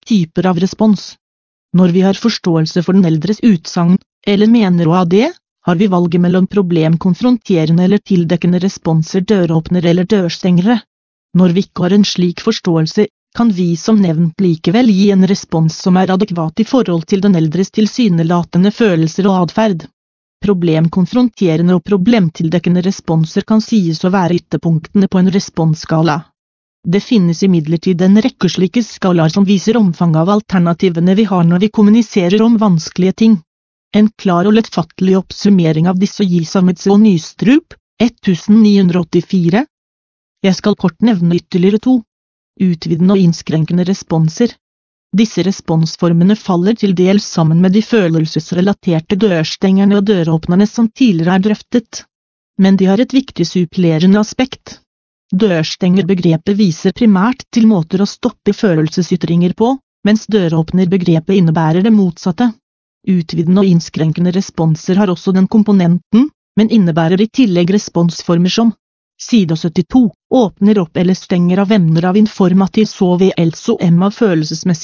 typer av respons. Når vi har forståelse for den eldres utsagn, eller mener å ha det, har vi valget mellom problemkonfronterende eller tildekkende responser, døråpner eller dørstengere. Når vi ikke har en slik forståelse, kan vi som nevnt likevel gi en respons som er adekvat i forhold til den eldres tilsynelatende følelser og atferd. Problemkonfronterende og problemtildekkende responser kan sies å være ytterpunktene på en responsskala. Det finnes imidlertid en rekke slike skalaer som viser omfanget av alternativene vi har når vi kommuniserer om vanskelige ting. En klar og lettfattelig oppsummering av disse gis av Metze og Nystrup, 1984. Jeg skal kort nevne ytterligere 2. Utvidende og innskrenkende responser. Disse responsformene faller til dels sammen med de følelsesrelaterte dørstengerne og døråpnerne som tidligere er drøftet. Men de har et viktig supplerende aspekt. Dørstengerbegrepet viser primært til måter å stoppe følelsesytringer på, mens døråpnerbegrepet innebærer det motsatte. Utvidende og innskrenkende responser har også den komponenten, men innebærer i tillegg responsformer som side 72, åpner opp eller stenger av emner av informativ så ved altså av følelsesmessig